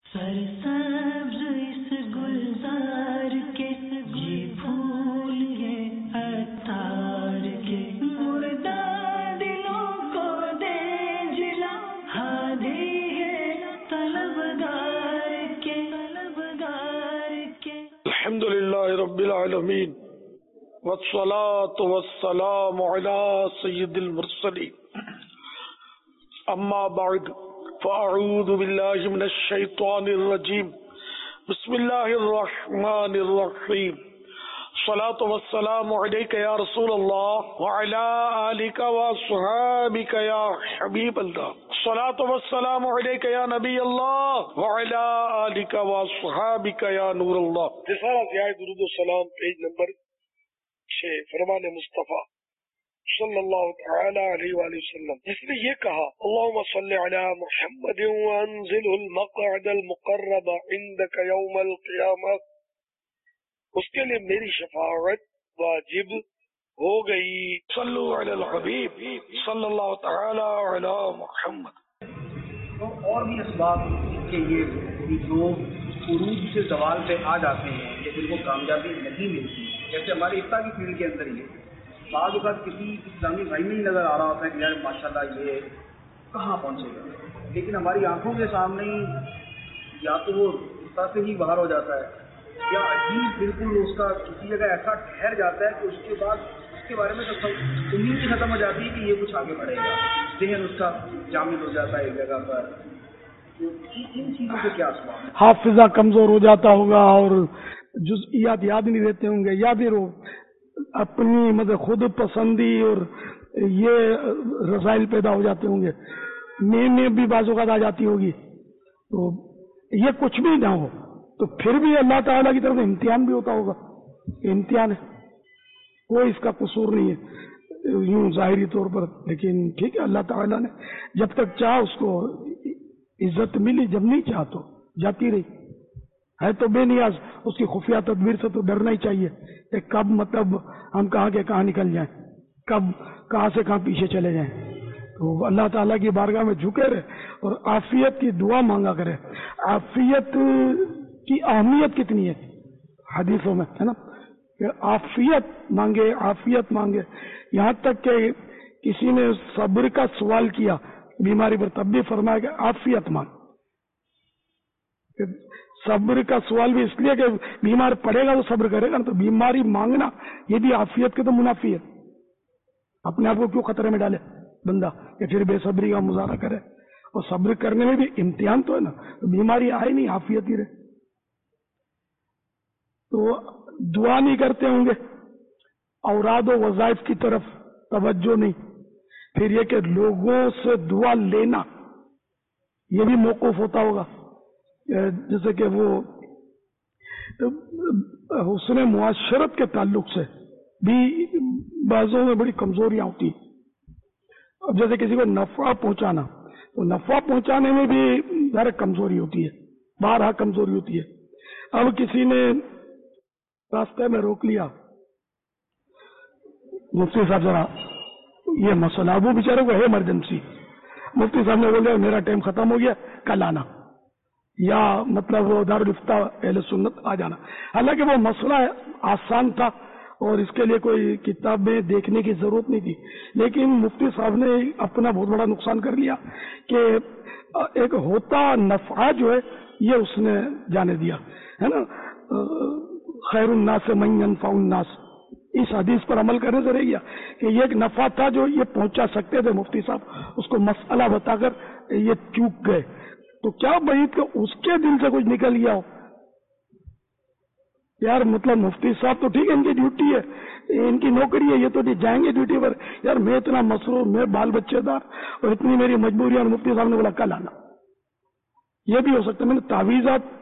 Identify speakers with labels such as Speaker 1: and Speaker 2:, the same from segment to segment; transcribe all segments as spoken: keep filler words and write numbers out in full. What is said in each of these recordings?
Speaker 1: سرسبز اس گلزار کے یہ پھول یہ عطار کے مردہ دلوں کو دے جلا ہادی ہے طلبگار کے طلبگار کے.
Speaker 2: الحمدللہ رب العالمین والصلاة والسلام علی سید المرسلین اما بعد فاعوذ باللہ من الشیطان الرجیم بسم اللہ الرحمن الرحیم الصلاة والسلام علیک یا رسول اللہ وعلی آلک واصحابک یا حبیب اللہ الصلاة والسلام علیک یا نبی اللہ وعلی آلک واصحابک یا نور اللہ. رسالہ ضیاء درود و سلام پیج نمبر چھ فرمان مصطفیٰ صلی اللہ تعالی علیہ وآلہ وسلم جس نے یہ کہا اللہم صلی علی محمد وانزلہ المقعد المقرب عندک یوم القیامہ، اس کے لیے میری شفاعت واجب ہو گئی. صلو علی الحبیب صلی اللہ تعالی علی محمد.
Speaker 3: تو اور بھی اسباب کے یہ جو عروج سے زوال پہ آ جاتے ہیں کہ جن کو کامیابی نہیں ملتی، جیسے ہمارے افتا کی فیلڈ کے اندر ہی بعض اوقات کسی اسلامی بھائی میں ہی نظر آ رہا ہوتا ہے کہ یار ماشاء اللہ یہ کہاں پہنچے گا، لیکن ہماری آنکھوں کے سامنے ہی یا تو وہ افتا سے ہی باہر ہو جاتا ہے یا عجیب بالکل اس کا کسی جگہ ایسا ٹھہر جاتا ہے کہ اس کے بعد اس کے بارے میں تو امید ہی ختم ہو جاتی ہے کہ یہ کچھ آگے بڑھے گا، ذہن اس کا جامد ہو جاتا ہے ایک جگہ پر. ان چیزوں سے کیا اسباب ہے؟
Speaker 4: حافظہ کمزور ہو جاتا ہوگا اور جزئیات یاد نہیں رہتے ہوں گے، یا پھر اپنی مطلب خود پسندی اور یہ رسائل پیدا ہو جاتے ہوں گے، میں میں بھی بعض اوقات آ جاتی ہوگی. تو یہ کچھ بھی نہ ہو تو پھر بھی اللہ تعالیٰ کی طرف سے امتحان بھی ہوتا ہوگا، امتحان ہے، کوئی اس کا قصور نہیں ہے یوں ظاہری طور پر. لیکن ٹھیک ہے، اللہ تعالیٰ نے جب تک چاہا اس کو عزت ملی، جب نہیں چاہا تو جاتی رہی. ہے تو بے نیاز، اس کی خفیہ تدبیر سے تو ڈرنا ہی چاہیے کہ کب مطلب ہم کہاں کے کہاں نکل جائیں، کب کہاں سے کہاں پیچھے چلے جائیں. تو اللہ تعالیٰ کی بارگاہ میں جھکے رہے اور عافیت کی دعا مانگا کرے. عافیت کی اہمیت کتنی ہے حدیثوں میں، ہے نا، کہ عافیت مانگے عافیت مانگے. یہاں تک کہ کسی نے صبر کا سوال کیا بیماری پر، تب بھی فرمایا کہ عافیت مانگ. صبر کا سوال بھی اس لیے کہ بیمار پڑے گا تو صبر کرے گا، تو بیماری مانگنا یہ بھی عافیت کے تو منافی ہے. اپنے آپ کو کیوں خطرے میں ڈالے بندہ کہ پھر بے صبری کا مظاہرہ کرے؟ اور صبر کرنے میں بھی امتحان تو ہے نا، تو بیماری آئے نہیں، عافیت ہی رہے. تو دعا نہیں کرتے ہوں گے، اوراد و وظائف کی طرف توجہ نہیں. پھر یہ کہ لوگوں سے دعا لینا یہ بھی موقوف ہوتا ہوگا، جیسے کہ وہ حسن معاشرت کے تعلق سے بھی بعضوں میں بڑی کمزوریاں ہوتی ہیں. اب جیسے کسی کو نفع پہنچانا، تو نفع پہنچانے میں بھی ذرا کمزوری ہوتی ہے، بارہا کمزوری ہوتی ہے. اب کسی نے راستے میں روک لیا، مفتی صاحب ذرا یہ مسئلہ، اب وہ بیچارے کو ہے ایمرجنسی، مفتی صاحب نے بولے میرا ٹائم ختم ہو گیا کل آنا، یا مطلب وہ دارالفتہ اہل سنت آ جانا. حالانکہ وہ مسئلہ آسان تھا اور اس کے لیے کوئی کتابیں دیکھنے کی ضرورت نہیں تھی، لیکن مفتی صاحب نے اپنا بہت بڑا نقصان کر لیا کہ ایک ہوتا نفع جو ہے یہ اس نے جانے دیا، ہے نا. خیر الناس من ينفع الناس، اس حدیث پر عمل کرنے سے رہ گیا کہ یہ ایک نفع تھا جو یہ پہنچا سکتے تھے مفتی صاحب، اس کو مسئلہ بتا کر یہ چوک گئے. تو کیا بعید کہ اس کے دل سے کچھ نکل گیا ہو. یار مطلب مفتی صاحب تو ٹھیک ہے، ان کی ڈیوٹی ہے، ان کی نوکری ہے، یہ تو جائیں گے ڈیوٹی پر. یار میں اتنا مصروف، میں بال بچے دار اور اتنی میری مجبوری، اور مفتی صاحب نے بولا کل آنا. یہ بھی ہو سکتا ہے. میں نے تعویذات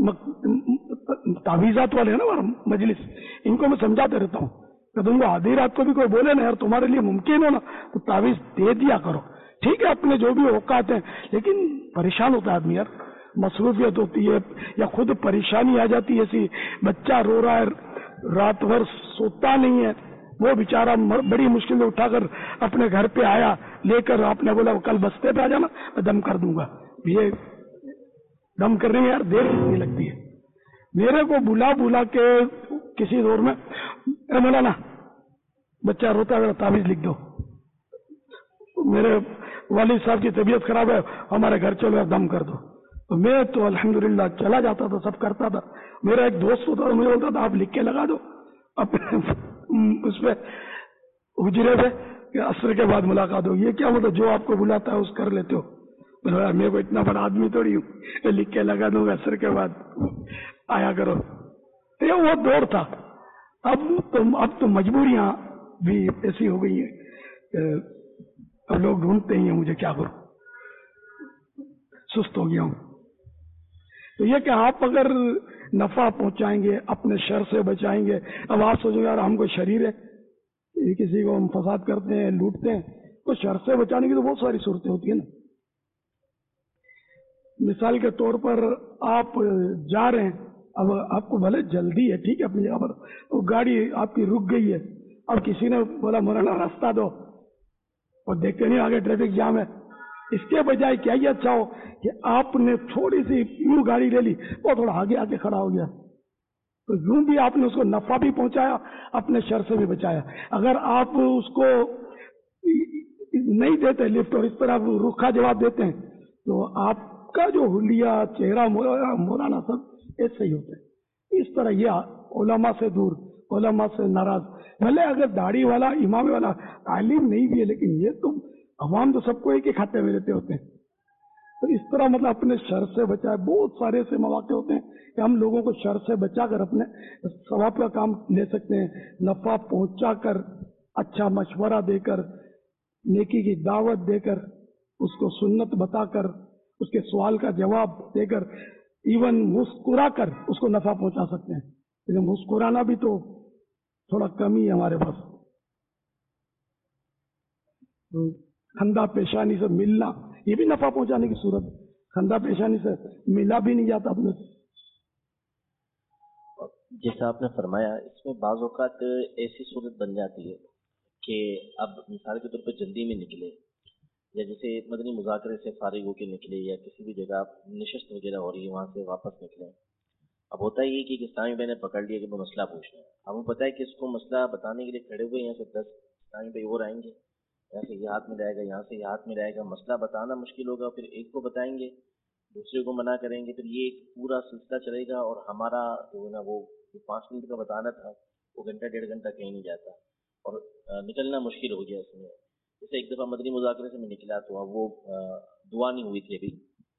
Speaker 4: تعویذات والے ہیں نا ہمارا مجلس، ان کو میں سمجھاتے رہتا ہوں کہ تم کو آدھی رات کو بھی کوئی بولے نا یار تمہارے لیے ممکن ہو نا تو تعویذ دے دیا کرو. ٹھیک ہے اپنے جو بھی اوقات ہیں، لیکن پریشان ہوتا ہے آدمی یار، مصروفیت ہوتی ہے یا خود پریشانی آ جاتی ہے، ایسی بچہ رو رہا ہے رات بھر سوتا نہیں ہے، وہ بیچارہ بڑی مشکل سے اٹھا کر اپنے گھر پہ آیا لے کر، آپ نے بولا کل بستے پہ آ جانا میں دم کر دوں گا. یہ دم کرنے میں یار دیر کتنی لگتی ہے. میرے کو بلا بلا کے کسی دور میں اے مولانا بچہ روتا ہے تعویذ لکھ دو, میرے والد صاحب کی طبیعت خراب ہے ہمارے گھر چلو دم کر دو. تو میں تو الحمدللہ چلا جاتا تھا, سب کرتا تھا. میرا ایک دوست ہوتا تھا, مجھے بولتا تھا آپ لکھ کے لگا دو اپنے اس پہ حجرے پہ کہ عصر کے بعد ملاقات ہو. یہ کیا مطلب جو آپ کو بلاتا ہے اس کر لیتے ہو؟ میں کو اتنا بڑا آدمی تھوڑی ہوں لکھ کے لگا دوں گا عصر کے بعد آیا کرو. یہ وہ دور تھا. اب تو اب تو مجبوریاں بھی ایسی ہو گئی ہیں, اب لوگ ڈھونڈتے ہی ہیں مجھے کیا کروں, سست ہو گیا ہوں. تو یہ کہ آپ اگر نفع پہنچائیں گے, اپنے شر سے بچائیں گے. اب آپ سوچیں گے یار ہم کوئی شریر ہے, کسی کو ہم فساد کرتے ہیں, لوٹتے ہیں, تو شر سے بچانے کی تو بہت ساری صورتیں ہوتی ہیں نا. مثال کے طور پر آپ جا رہے ہیں, اب آپ کو بھلے جلدی ہے ٹھیک ہے اپنی جگہ پر, وہ گاڑی آپ کی رک گئی ہے, اب کسی نے بولا مولانا راستہ دو, اور دیکھتے نہیں آگے ٹریفک جام ہے. اس کے بجائے کیا یہ اچھا ہو کہ آپ نے تھوڑی سی یوں گاڑی لے لی, وہ تھوڑا آگے آگے کھڑا ہو گیا, تو یوں بھی آپ نے اس کو نفع بھی پہنچایا, اپنے شر سے بھی بچایا. اگر آپ اس کو نہیں دیتے لفٹ اور اس طرح روکھا جواب دیتے ہیں تو آپ کا جو حلیہ چہرہ مولانا سب ایسے ہی ہوتے ہیں. اس طرح یہ علماء سے دور, علماء سے ناراض. بھلے اگر داڑھی والا امام والا عالم نہیں بھی ہے, لیکن یہ تو عوام تو سب کو ایک ہی کھاتے میں لیتے ہوتے ہیں. تو اس طرح مطلب اپنے شر سے بچائے. بہت سارے ایسے مواقع ہوتے ہیں کہ ہم لوگوں کو شر سے بچا کر اپنے ثواب کا کام لے سکتے ہیں, نفع پہنچا کر, اچھا مشورہ دے کر, نیکی کی دعوت دے کر, اس کو سنت بتا کر, اس کے سوال کا جواب دے کر, ایون مسکرا کر اس کو نفع پہنچا سکتے ہیں. لیکن مسکرانا بھی تو تھوڑا کم ہی ہے ہمارے پاس. خندہ پیشانی سے ملنا یہ بھی نفع پہنچانے کی صورت ہے. خندہ پیشانی سے ملا بھی نہیں جاتا اپنے.
Speaker 5: جیسا آپ نے فرمایا, اس میں بعض اوقات ایسی صورت بن جاتی ہے کہ اب مثال کے طور پہ جلدی میں نکلے, یا جیسے مدنی مذاکرے سے فارغ ہو کے نکلے, یا کسی بھی جگہ نشست وغیرہ ہو رہی ہے وہاں سے واپس نکلے. اب ہوتا ہی ہے کہ اسلامی بھائی نے پکڑ لیا کہ وہ مسئلہ پوچھنا ہے. ہمیں پتہ ہے کہ اس کو مسئلہ بتانے کے لیے کھڑے ہوئے یہاں سے دس اسلامی بھائی اور آئیں گے, یہاں سے یہ ہاتھ میں جائے گا, یہاں سے یہ ہاتھ میں جائے گا. مسئلہ بتانا مشکل ہوگا, پھر ایک کو بتائیں گے, دوسرے کو منع کریں گے, پھر یہ ایک پورا سلسلہ چلے گا, اور ہمارا جو ہے نا وہ پانچ منٹ کا بتانا تھا وہ گھنٹہ ڈیڑھ گھنٹہ کہیں نہیں جاتا, اور نکلنا مشکل ہو گیا اس میں. جیسے ایک دفعہ مدنی مذاکرے سے میں نکلا تو اب وہ دعا نہیں ہوئی تھی, ابھی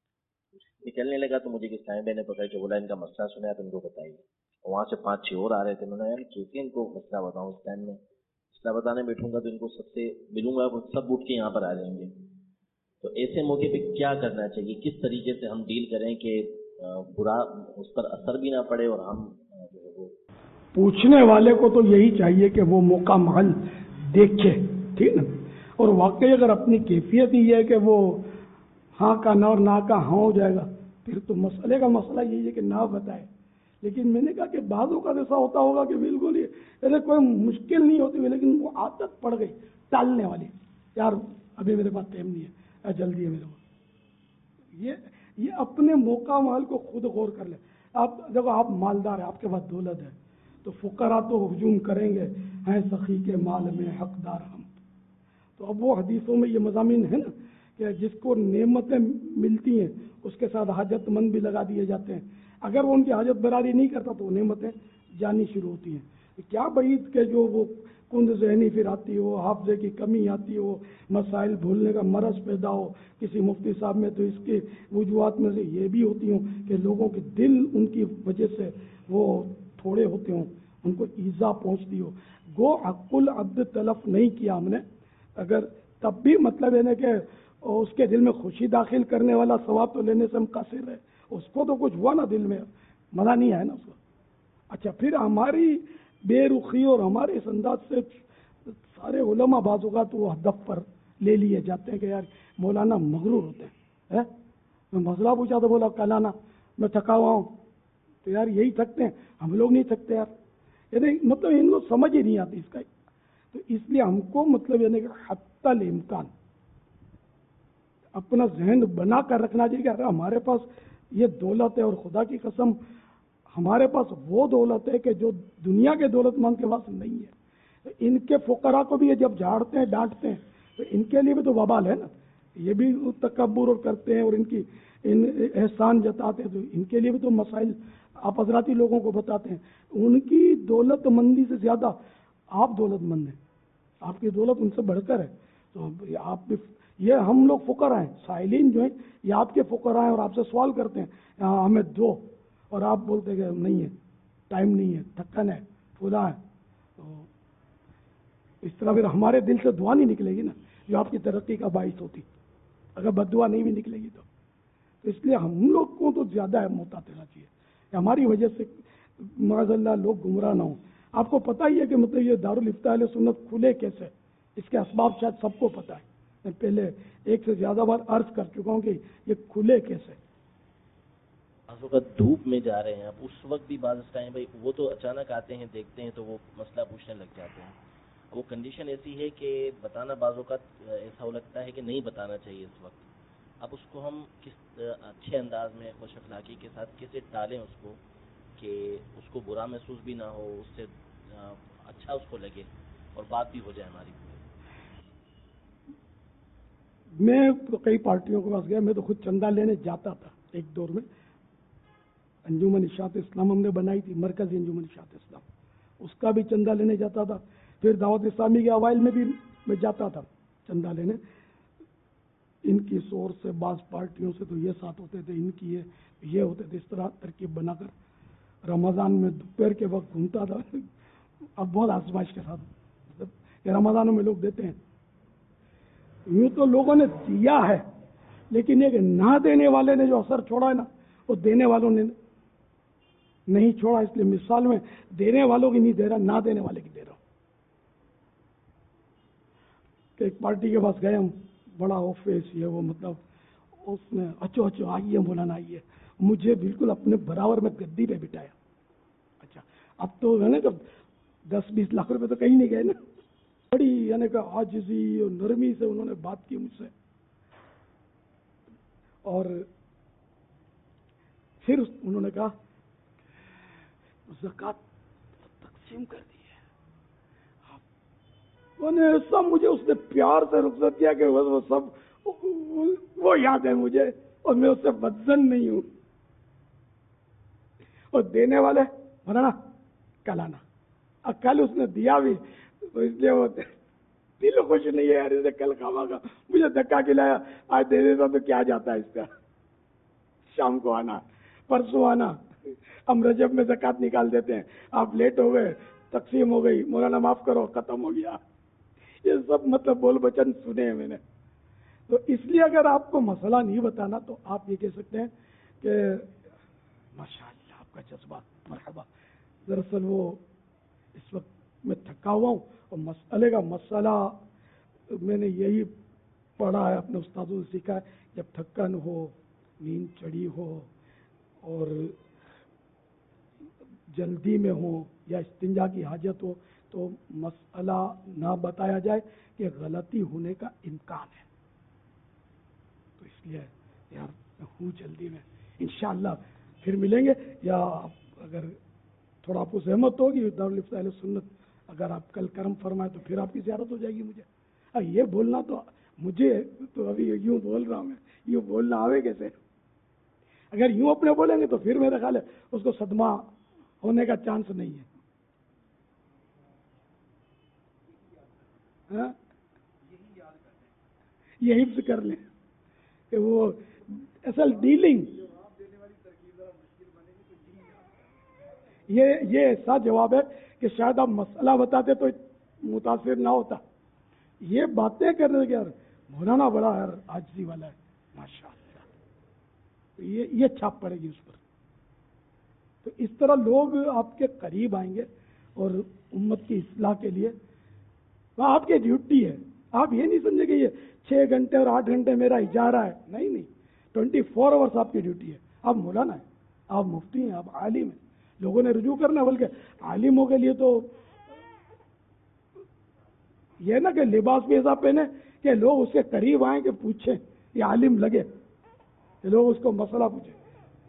Speaker 5: نکلنے لگا تو مجھے کس ٹائم میں نے پکڑ کے بولا ان کا مسئلہ سنا تو ان کو بتائیے. وہاں سے پانچ چھ اور آ رہے تھے, انہوں نے یار کیسے ان کو مسئلہ بتاؤں, اس ٹائم میں مسئلہ بتانے بیٹھوں گا تو ان کو سب سے ملوں گا, وہ سب اٹھ کے یہاں پر آ جائیں گے. تو ایسے موقع پہ کیا کرنا چاہیے, کس طریقے سے ہم ڈیل کریں کہ برا اس پر اثر بھی نہ پڑے, اور ہم جو ہے وہ
Speaker 4: پوچھنے والے کو تو یہی چاہیے کہ وہ موقع محل دیکھے, ٹھیک نا. اور واقعی اگر اپنی کیفیت ہی ہے کہ وہ ہاں کا نہ اور نہ کا ہاں ہو جائے گا, پھر تو مسئلے کا مسئلہ یہی ہے کہ نہ بتائے. لیکن میں نے کہا کہ بعضوں کا ایسا ہوتا ہوگا کہ بالکل ہی ایسے کوئی مشکل نہیں ہوتی ہوئی, لیکن وہ عادت پڑ گئی ٹالنے والی, یار ابھی میرے پاس ٹائم نہیں ہے, جلدی ہے میرے کو. یہ یہ اپنے موقع مال کو خود غور کر لیں. آپ دیکھو آپ مالدار ہیں, آپ کے پاس دولت ہے, تو فقراء تو ہجوم کریں گے, ہیں سخی کے مال میں حقدار ہم. تو اب وہ حدیثوں میں یہ مضامین ہے نا کہ جس کو نعمتیں ملتی ہیں اس کے ساتھ حاجت مند بھی لگا دیے جاتے ہیں. اگر وہ ان کی حاجت براری نہیں کرتا تو وہ نعمتیں جانی شروع ہوتی ہیں. کیا بعید کہ جو وہ کند ذہنی پھر آتی ہو, حافظے کی کمی آتی ہو, مسائل بھولنے کا مرض پیدا ہو کسی مفتی صاحب میں, تو اس کے وجوہات میں سے یہ بھی ہوتی ہوں کہ لوگوں کے دل ان کی وجہ سے وہ تھوڑے ہوتے ہوں, ان کو ایذا پہنچتی ہو. گو حق العبد تلف نہیں کیا ہم نے, اگر تب بھی مطلب ہے نا کہ اس کے دل میں خوشی داخل کرنے والا ثواب تو لینے سے ہم قاصر ہے. اس کو تو کچھ ہوا نا, دل میں مزہ نہیں آیا نا اس کو. اچھا پھر ہماری بے رخی اور ہمارے اس انداز سے سارے علماء بعض اوقات وہ ہدف پر لے لیے جاتے ہیں کہ یار مولانا مغرور ہوتے ہیں. میں مسئلہ پوچھا تو بولا کلانا میں تھکا ہوا ہوں, تو یار یہی تھکتے ہیں, ہم لوگ نہیں تھکتے یار. یعنی مطلب ان کو سمجھ ہی نہیں آتی اس کا. تو اس لیے ہم کو مطلب یعنی کہ حتی الامکان اپنا ذہن بنا کر رکھنا چاہیے کہ ہمارے پاس یہ دولت ہے، اور خدا کی قسم ہمارے پاس وہ دولت ہے کہ جو دنیا کے دولت مند کے پاس نہیں ہے. ان کے فقراء کو بھی یہ جب جھاڑتے ہیں ڈانٹتے ہیں تو ان کے لیے بھی تو وبال ہے نا. یہ بھی تکبر اور کرتے ہیں اور ان کی ان احسان جتاتے ہیں، تو ان کے لیے بھی تو مسائل آپ حضراتی لوگوں کو بتاتے ہیں. ان کی دولت مندی سے زیادہ آپ دولت مند ہیں، آپ کی دولت ان سے بڑھ کر ہے. تو آپ بھی یہ ہم لوگ فقراء ہیں، سائلین جو ہیں یہ آپ کے فقراء ہیں اور آپ سے سوال کرتے ہیں ہمیں دو، اور آپ بولتے کہ نہیں ہے، ٹائم نہیں ہے، تھکن ہے، خدا ہے. تو اس طرح پھر ہمارے دل سے دعا نہیں نکلے گی نا جو آپ کی ترقی کا باعث ہوتی، اگر بد دعا نہیں بھی نکلے گی تو. تو اس لیے ہم لوگ کو تو زیادہ محتاط رہنا چاہیے کہ ہماری وجہ سے معاذ اللہ لوگ گمراہ نہ ہوں. آپ کو پتہ ہی ہے کہ مطلب یہ دارالفتاء اہل سنت کھلے کیسے، اس کے اسباب شاید سب کو پتہ ہے. میں پہلے ایک سے زیادہ بار عرض کر چکا ہوں کہ یہ کھلے کیسے.
Speaker 5: بعض اوقات دھوپ میں جا رہے ہیں آپ، اس وقت بھی بعض ٹائم بھائی وہ تو اچانک آتے ہیں دیکھتے ہیں تو وہ مسئلہ پوچھنے لگ جاتے ہیں. وہ کنڈیشن ایسی ہے کہ بتانا بعض اوقات ایسا ہو لگتا ہے کہ نہیں بتانا چاہیے اس وقت. اب اس کو ہم کس اچھے انداز میں خوش اخلاقی کے ساتھ کیسے ٹالیں اس کو کہ اس کو برا محسوس بھی نہ ہو، اس سے اچھا اس کو لگے اور بات بھی ہو جائے ہماری.
Speaker 4: میں کئی پارٹیوں کے پاس گیا، میں تو خود چندہ لینے جاتا تھا. ایک دور میں انجمن اشاعت اسلام ہم نے بنائی تھی، مرکزی انجمن اشاعت اسلام، اس کا بھی چندہ لینے جاتا تھا. پھر دعوت اسلامی کے اوائل میں بھی میں جاتا تھا چندہ لینے. ان کی سور سے بعض پارٹیوں سے تو یہ ساتھ ہوتے تھے، ان کی یہ یہ ہوتے تھے. اس طرح ترکیب بنا کر رمضان میں دوپہر کے وقت گھومتا تھا. اب بہت آزمائش کے ساتھ کہ رمضانوں میں لوگ دیتے ہیں. یوں تو لوگوں نے دیا ہے، لیکن ایک نہ دینے والے نے جو اثر چھوڑا ہے نا وہ دینے والوں نے نہیں چھوڑا. اس لیے مثال میں دینے والوں کی نہیں دے رہا، نہ دینے والے کی دے رہا ہوں. کہ ایک پارٹی کے پاس گئے ہم، بڑا آفس یہ وہ، مطلب اس نے اچھو اچھو آئیے مولانا آئیے، مجھے بالکل اپنے برابر میں گدی پہ بٹھایا. اچھا اب تو ہے نا کہ دس بیس لاکھ روپے تو کہیں نہیں گئے نا. بڑی یعنی کہ عاجزی اور نرمی سے انہوں نے بات کی مجھ سے، اور پھر انہوں نے کہا زکات تقسیم کر دی ہے. انہوں نے ایسا مجھے اس نے پیار سے رخصت کیا کہ وہ سب وہ یاد ہے مجھے، اور میں اس سے بدزن نہیں ہوں. اور دینے والے مولانا کل آنا، اور کل اس نے دیا بھی تو اس لیے وہ دل خوش نہیں ہے یار اسے کل کھاوا گا. مجھے دھکا کھلایا، آج دے دیتا تو کیا جاتا ہے اس کا. شام کو آنا، پرسوں آنا، ہم رجب میں زکات نکال دیتے ہیں، آپ لیٹ ہو گئے، تقسیم ہو گئی، مولانا معاف کرو، ختم ہو گیا. یہ سب مطلب بول بچن سنے ہیں میں نے. تو اس لیے اگر آپ کو مسئلہ نہیں بتانا تو آپ یہ کہہ سکتے ہیں کہ ماشاء اللہ آپ کا جذبہ مرحبا، دراصل وہ اس وقت میں تھکا ہوا ہوں اور مسئلے کا مسئلہ میں نے یہی پڑھا ہے، اپنے استادوں سے سیکھا ہے، جب تھکن ہو، نیند چڑھی ہو اور جلدی میں ہو یا استنجا کی حاجت ہو تو مسئلہ نہ بتایا جائے کہ غلطی ہونے کا امکان ہے. تو اس لیے یار میں ہوں جلدی میں، انشاءاللہ پھر ملیں گے. یا اگر تھوڑا آپ کو زحمت ہوگی دارالفتاء اہل سنت، اگر آپ کل کرم فرمائے تو پھر آپ کی زیارت ہو جائے گی مجھے. اب یہ بولنا تو مجھے تو ابھی یوں بول رہا ہوں، میں یوں بولنا آوے کیسے. اگر یوں اپنے بولیں گے تو پھر میرا خیال ہے اس کو صدمہ ہونے کا چانس نہیں ہے. ہاں یہ حفظ کر لیں کہ وہ اصل ڈیلنگ یہ یہ ایسا جواب ہے کہ شاید آپ مسئلہ بتاتے تو متاثر نہ ہوتا. یہ باتیں کرنے کے یار مولانا بڑا یار عاجزی والا ہے ماشاء اللہ، یہ یہ چھاپ پڑے گی اس پر. تو اس طرح لوگ آپ کے قریب آئیں گے اور امت کی اصلاح کے لیے آپ کی ڈیوٹی ہے. آپ یہ نہیں سمجھے کہ یہ چھ گھنٹے اور آٹھ گھنٹے میرا اجارہ ہے، نہیں نہیں، ٹوینٹی فور آورس آپ کی ڈیوٹی ہے. آپ مولانا ہیں، آپ مفتی ہیں، آپ عالم ہیں. لوگوں نے رجوع کرنا، بلکہ عالموں کے لیے تو یہ نا کہ لباس بھی ایسا پہنے کہ لوگ اس کے قریب آئیں کہ پوچھیں، یہ عالم لگے کہ لوگ اس کو مسئلہ پوچھیں.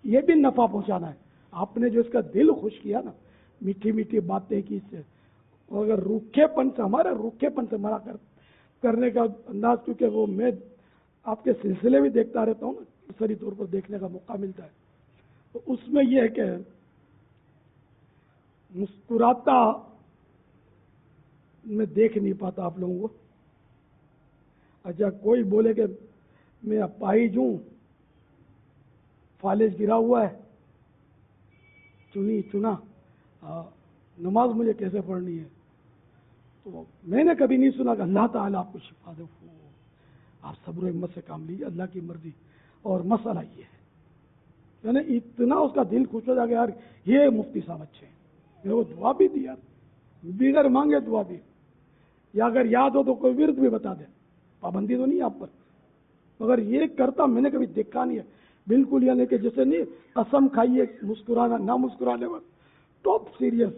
Speaker 4: ये भी नफा पहुंचाना है। आपने जो इसका दिल खुश किया ना, मीठी मीठी बातें की इससे, और अगर रूखेपन से, हमारे रूखेपन से मना कर करने का अंदाज, क्योंकि वो मैं आपके सिलसिले भी देखता रहता हूँ ना, सही तौर पर देखने का मौका मिलता है, तो उसमें यह है कि मुस्कुराता मैं देख नहीं पाता आप लोगों को। अच्छा, कोई बोले कि मैं अपाहिज हूं, फालिज गिरा हुआ है, चुनी चुना आ, नमाज मुझे कैसे पढ़नी है, तो मैंने कभी नहीं सुना कि अल्लाह ताला आपको शिफा दे, आप सब्र हिम्मत से काम लीजिए, अल्लाह की मर्जी। और मसला ये है, मैंने इतना उसका दिल खुश हो जाएगा, यार ये मुफ्ती साहब अच्छे हैं, मेरे को दुआ भी दी यार, बिगर मांगे दुआ दी, या अगर याद हो तो कोई विरद भी बता दे, पाबंदी तो नहीं है आप पर, मगर ये करता मैंने कभी देखा नहीं है बिल्कुल। यानी कि जैसे नहीं कसम खाइए मुस्कुराना ना मुस्कुराने पर, टॉप सीरियस,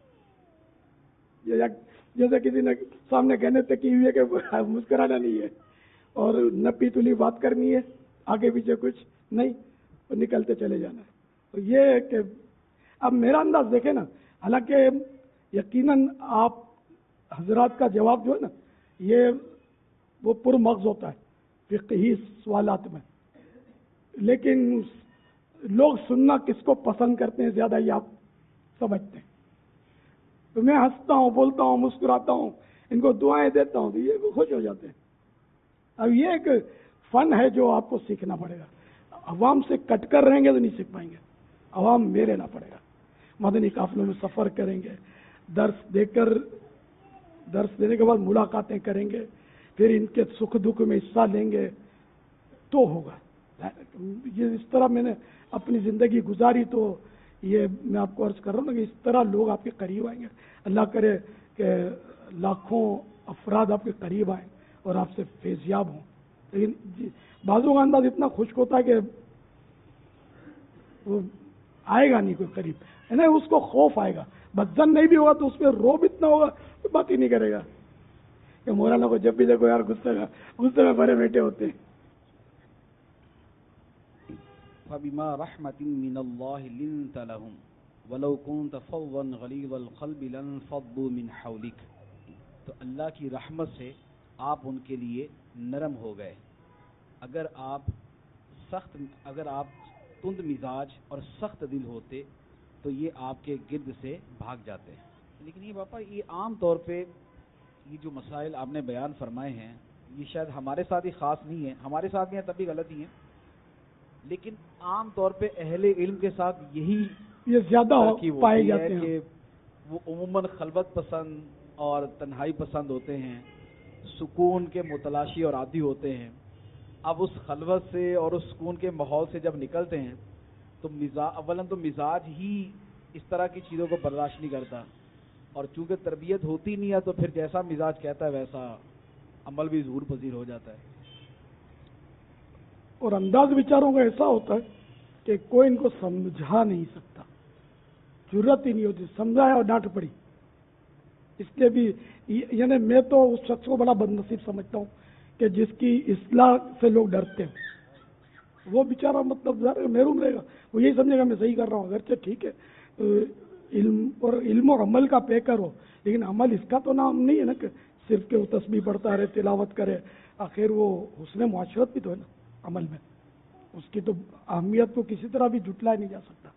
Speaker 4: जैसे किसी ने सामने कहने तक की हुई है कि मुस्कुराना नहीं है, और न पीतुली बात करनी है, आगे पीछे कुछ नहीं, तो निकलते चले जाना है। तो ये है कि अब मेरा अंदाज देखे ना, हालांकि यकीनन आप हजरात का जवाब जो है ना, ये वो पुरमग़ज़ होता है फ़िक़ही सवालात में, लेकिन लोग सुनना किसको पसंद करते हैं ज्यादा, ये आप समझते हैं। तो मैं हंसता हूँ, बोलता हूँ, मुस्कुराता हूँ, इनको दुआएं देता हूँ, तो ये खुश हो जाते हैं। अब ये एक फन है जो आपको सीखना पड़ेगा। अवाम से कटकर रहेंगे तो नहीं सीख पाएंगे, अवाम में रहना पड़ेगा। मदनी काफिलों में सफर करेंगे, दर्स देकर दर्स देने के बाद मुलाकातें करेंगे, फिर इनके सुख दुख में हिस्सा लेंगे, तो होगा। ये इस तरह मैंने अपनी जिंदगी गुजारी, तो ये मैं आपको अर्ज कर रहा हूँ ना कि इस तरह लोग आपके करीब आएंगे। अल्लाह करे कि लाखों अफराद आपके करीब आए और आपसे फैज़याब हों, लेकिन बाजू का अंदाज इतना खुश्क होता है कि वो आएगा नहीं कोई करीब, है ना, उसको खौफ आएगा। बदजन नहीं भी होगा तो उसमें रोब इतना होगा तो बात ही नहीं करेगा कि मौलाना को जब भी देखो यार गुस्से का गुस्से में भरे बैठे होते हैं।
Speaker 3: फबिमा रहमतिन मिनल्लाहि लिन्त लहुम वलौ कुन्त फव्वन गलीज़ल क़ल्बि लन्फ़द्दू मिन हौलिक। तो अल्लाह की रहमत से आप उनके लिए नरम हो गए। अगर आप सख्त अगर आप तुंद मिजाज और सख्त दिल होते तो ये आपके गिर्द से भाग जाते हैं। लेकिन ये पापा, ये आम तौर पे ये जो मसाइल आपने बयान फरमाए हैं, ये शायद हमारे साथ ही ख़ास नहीं है, हमारे साथ भी हैं तब भी गलत ही हैं, लेकिन आम तौर पे अहले इल्म के साथ यही
Speaker 4: ये ज्यादा पाए जाते हैं
Speaker 3: कि वो उम्मन खलबत पसंद और तन्हाई पसंद होते हैं, सुकून के मुतलाशी और आदी होते हैं। अब उस खलवत से और उस सुकून के माहौल से जब निकलते हैं तो मिजाज अवलन तो मिजाज ही इस तरह की चीज़ों को बर्दाश्त नहीं करता, और चूंकि तरबियत होती नहीं है तो फिर जैसा मिजाज कहता है वैसा अमल भी ज़हूर पजीर हो जाता है।
Speaker 4: और अंदाज विचारों का ऐसा होता है कि कोई इनको समझा नहीं सकता, जरूरत ही नहीं होती, समझाया और डांट पड़ी। इसलिए भी यानी मैं तो उस शख्स को बड़ा बदनसीब समझता हूँ कि जिसकी इस्लाह से लोग डरते हैं। वो बेचारा मतलब महरूम रहेगा, वो यही समझेगा मैं सही कर रहा हूँ, अगरचे ठीक है इल्म और इल्म और अमल का पेकर हो, लेकिन अमल इसका तो नाम नहीं है ना कि सिर्फ के वो तस्बीह पढ़ता रहे, तिलावत करे, आखिर वो हुस्न मुआशरत भी तो है ना अमल में, उसकी तो अहमियत को किसी तरह भी जुटलाया नहीं जा सकता।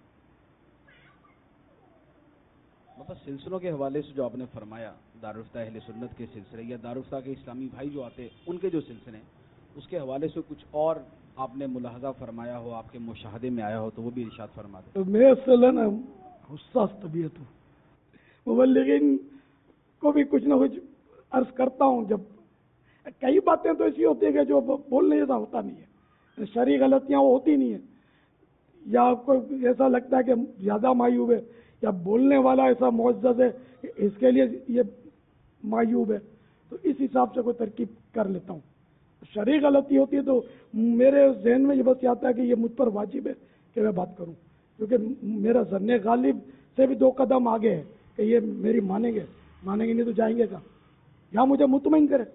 Speaker 3: मतलब सिलसिलों के हवाले से जो आपने फरमाया, दारुफ्ता अहले सुन्नत के सिलसिले या दारुफ्ता के इस्लामी भाई जो आते उनके जो सिलसिले हैं, उसके हवाले से कुछ और आपने मुलाहजा फरमाया हो, आपके मुशाहदे में आया हो, तो वो भी इरशाद फरमा दे।
Speaker 4: तो मैं असल ना हुस्सास तबीयत हूँ, मुबल्लिगीन को भी कुछ ना कुछ अर्ज करता हूँ। जब कई बातें तो ऐसी होती है कि जो बोलने जैसा होता नहीं है, शरई गलतियाँ वो होती नहीं है, या आपको ऐसा लगता है कि ज़्यादा मायूब है या बोलने वाला ऐसा मुअज़्ज़ज़ है इसके लिए ये मायूब है, तो इस हिसाब से कोई तरकीब कर लेता हूँ। शरई गलती होती है तो मेरे जहन में ये बस आता है कि ये मुझ पर वाजिब है कि मैं बात करूँ, क्योंकि मेरा ज़न्ने गालिब से भी दो कदम आगे है कि ये मेरी मानेंगे मानेंगे नहीं तो जाएंगे कहाँ, यहाँ मुझे मुतमईन करे।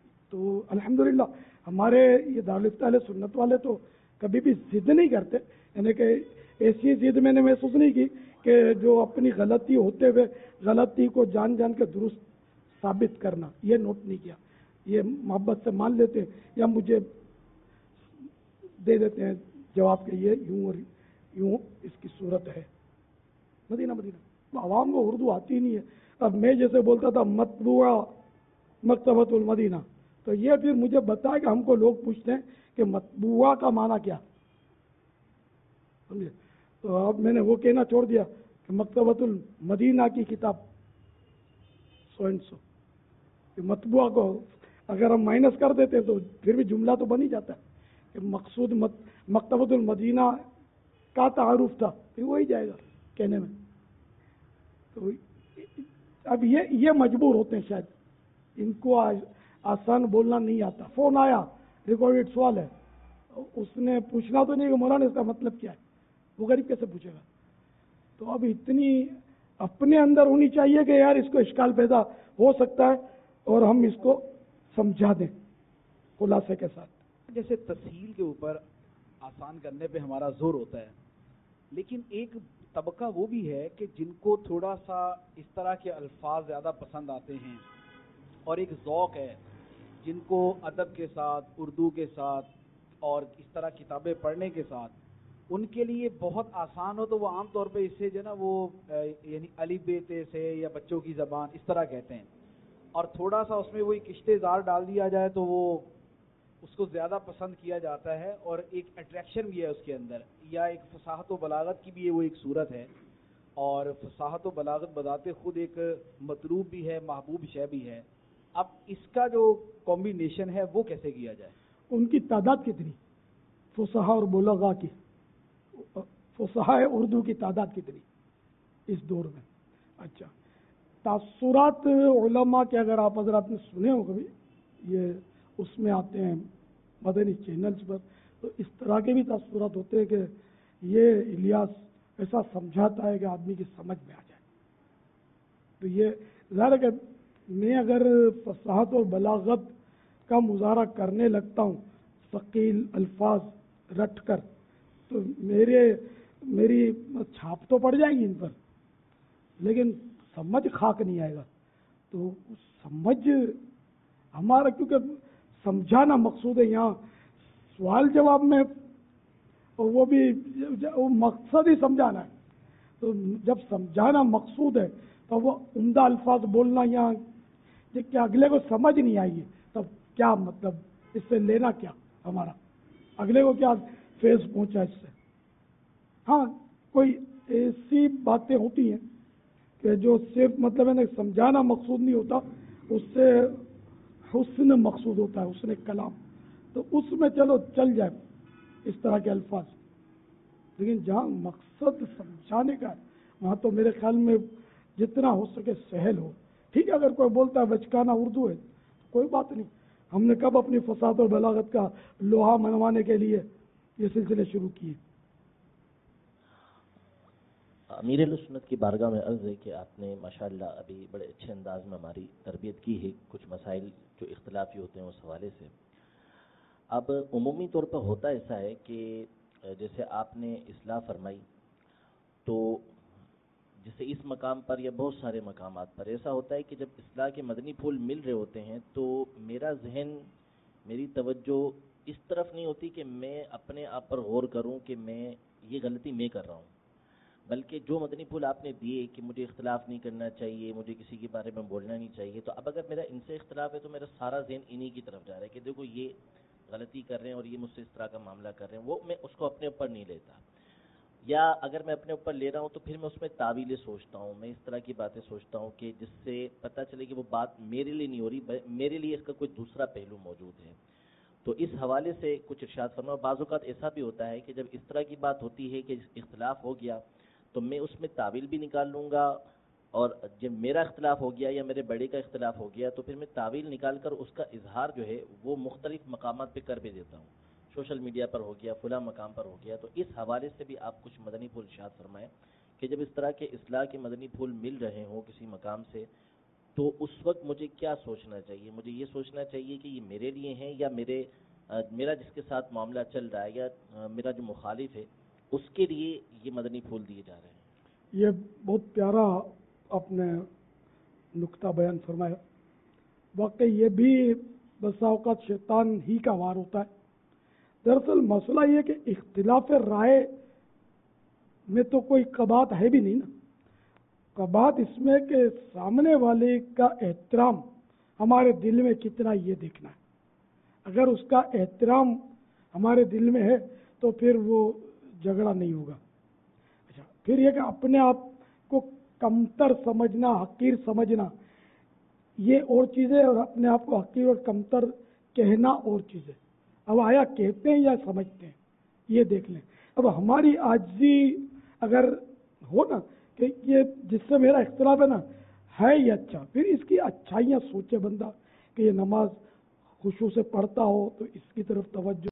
Speaker 4: तो अल्हम्दुलिल्लाह हमारे ये दारुल इफ्ता अहले सुन्नत वाले तो कभी भी जिद नहीं करते, यानी कि ऐसी जिद मैंने महसूस नहीं की कि जो अपनी गलती होते हुए गलती को जान जान के दुरुस्त साबित करना, ये नोट नहीं किया। ये मोहब्बत से मान लेते हैं या मुझे दे देते हैं जवाब के ये यूं और यूं इसकी सूरत है। मदीना मदीना आवाम को उर्दू आती नहीं है। अब मैं जैसे बोलता था मतबूआ मकतबतुल मदीना, तो ये फिर मुझे बताया कि हमको लोग पूछते हैं कि मतबूआ का माना क्या, समझे। तो अब मैंने वो कहना छोड़ दिया कि मकतबतुल मदीना की किताब सो एंड सो। मतबूआ को अगर हम माइनस कर देते हैं तो फिर भी जुमला तो बन ही जाता है कि मकसूद मत, मकतबतुल मदीना का तारुफ था, फिर वही जाएगा कहने में। तो अब ये ये मजबूर होते हैं शायद, इनको आ, आसान बोलना नहीं आता। फोन आया, रिकॉर्डेड सवाल है, उसने पूछना तो नहीं कि मौलाना इसका मतलब क्या है, वो गरीब कैसे पूछेगा। तो अब इतनी अपने अंदर होनी चाहिए कि यार इसको इश्काल पैदा हो सकता है और हम इसको समझा दें खुलासे के साथ।
Speaker 3: जैसे तस्हील के ऊपर आसान करने पे हमारा जोर होता है, लेकिन एक तबका वो भी है कि जिनको थोड़ा सा इस तरह के अल्फाज ज़्यादा पसंद आते हैं, और एक ज़ौक़ है जिनको अदब के साथ, उर्दू के साथ और इस तरह किताबें पढ़ने के साथ, उनके लिए बहुत आसान हो तो वो आम तौर पे इससे जो ना वो यानी अली बेते से या बच्चों की ज़बान इस तरह कहते हैं, और थोड़ा सा उसमें वो एक इश्तेज़ार डाल दिया जाए तो वो उसको ज़्यादा पसंद किया जाता है, और एक अट्रैक्शन भी है उसके अंदर, या एक फसाहत व बलागत की भी वो एक सूरत है। और फसाहत व बलागत बताते खुद एक मतलूब भी है, महबूब शय भी है। अब इसका जो कॉम्बिनेशन है वो कैसे किया जाए?
Speaker 4: उनकी तादाद कितनी, फुसहा और बुलगा की, फुसहा उर्दू की तादाद कितनी इस दौर में? अच्छा, तासुरात उलमा के अगर आप हज़रात ने सुने हो कभी, ये उसमें आते हैं मदनी चैनल्स पर, तो इस तरह के भी तासुरात होते हैं कि ये इलियास ऐसा समझाता है कि आदमी की समझ में आ जाए। तो ये ज़ाहिर है कि मैं अगर फसाहत और बलागत का मुजाहरा करने लगता हूँ सकील अल्फाज रट कर, तो मेरे मेरी छाप तो पड़ जाएगी इन पर, लेकिन समझ खाक नहीं आएगा। तो समझ हमारा, क्योंकि समझाना मकसूद है यहाँ सवाल जवाब में, और वो भी वो मकसद ही समझाना है। तो जब समझाना मकसूद है तो वो उम्दा अल्फाज बोलना यहाँ कि अगले को समझ नहीं आएगी, तब क्या मतलब, इससे लेना क्या हमारा, अगले को क्या फेज पहुंचा इससे। हाँ, कोई ऐसी बातें होती हैं कि जो सिर्फ मतलब है ना समझाना मकसूद नहीं होता, उससे हुस्न मकसूद होता है, हुस्न कलाम, तो उसमें चलो चल जाए इस तरह के अल्फाज। लेकिन जहाँ मकसद समझाने का है वहाँ तो मेरे ख्याल में जितना हो सके सहल हो। ठीक है, अगर कोई बोलता है बचकाना उर्दू है तो कोई बात नहीं। हमने कब अपनी फसाद और बलागत का लोहा मनवाने के लिए ये सिलसिले शुरू किए।
Speaker 5: अमीर अहले सुन्नत की बारगाह में अर्ज़ है कि आपने माशाअल्लाह अभी बड़े अच्छे अंदाज में हमारी तरबियत की है, कुछ मसाइल जो इख्तिलाफी होते हैं उस हवाले से। अब उमूमी तौर पर होता ऐसा है कि जैसे आपने इस्लाह फरमाई, तो जैसे इस मकाम पर या बहुत सारे मकामात पर ऐसा होता है कि जब इस्लाह के मदनी फूल मिल रहे होते हैं तो मेरा जहन, मेरी तवज्जो इस तरफ नहीं होती कि मैं अपने आप पर गौर करूं कि मैं ये गलती मैं कर रहा हूं, बल्कि जो मदनी फूल आपने दिए कि मुझे इख्तिलाफ नहीं करना चाहिए, मुझे किसी के बारे में बोलना नहीं चाहिए, तो अब अगर मेरा इनसे इख्तिलाफ है तो मेरा सारा जहन इन्हीं की तरफ जा रहा है कि देखो ये गलती कर रहे हैं और ये मुझसे इस तरह का मामला कर रहे हैं, वो मैं उसको अपने ऊपर नहीं लेता। या अगर मैं अपने ऊपर ले रहा हूँ तो फिर मैं उसमें तावीलें सोचता हूँ, मैं इस तरह की बातें सोचता हूँ कि जिससे पता चले कि वो बात मेरे लिए नहीं हो रही, मेरे लिए इसका कोई दूसरा पहलू मौजूद है। तो इस हवाले से कुछ इरशाद फरमाओ। बाज़ औक़ात ऐसा भी होता है कि जब इस तरह की बात होती है कि इख्तिलाफ हो गया तो मैं उसमें तावील भी निकाल लूँगा, और जब मेरा इख्तिलाफ हो गया या मेरे बड़े का इख्तिलाफ हो गया तो फिर मैं तावील निकाल कर उसका इजहार जो है वो मुख्तलिफ मकामात पे कर भी देता हूँ, सोशल मीडिया पर हो गया, फुला मकाम पर हो गया। तो इस हवाले से भी आप कुछ मदनी फूल इरशाद फरमाएं कि जब इस तरह के इस्लाह के मदनी फूल मिल रहे हों किसी मकाम से, तो उस वक्त मुझे क्या सोचना चाहिए? मुझे ये सोचना चाहिए कि ये मेरे लिए हैं, या मेरे आ, मेरा जिसके साथ मामला चल रहा है या आ, मेरा जो मुखालिफ है اس کے لیے یہ مدنی پھول دیے جا رہے ہیں۔
Speaker 4: یہ بہت پیارا آپ نے نقطہ بیان فرمایا۔ واقعی یہ بھی بسا اوقات شیطان ہی کا وار ہوتا ہے۔ دراصل مسئلہ یہ کہ اختلاف رائے میں تو کوئی قباحت ہے بھی نہیں نا۔ قباحت اس میں کہ سامنے والے کا احترام ہمارے دل میں کتنا یہ دیکھنا ہے۔ اگر اس کا احترام ہمارے دل میں ہے تو پھر وہ جھگڑا نہیں ہوگا۔ اچھا، پھر یہ کہ اپنے آپ کو کمتر سمجھنا، حقیر سمجھنا، یہ اور چیزیں، اور اپنے آپ کو حقیر اور کمتر کہنا اور چیزیں۔ اب آیا کہتے ہیں یا سمجھتے ہیں، یہ دیکھ لیں۔ اب ہماری عاجزی اگر ہو نا کہ یہ جس سے میرا اختلاف ہے نا ہے یہ اچھا، پھر اس کی اچھائیاں سوچے بندہ کہ یہ نماز خشوع سے پڑھتا ہو تو اس کی طرف توجہ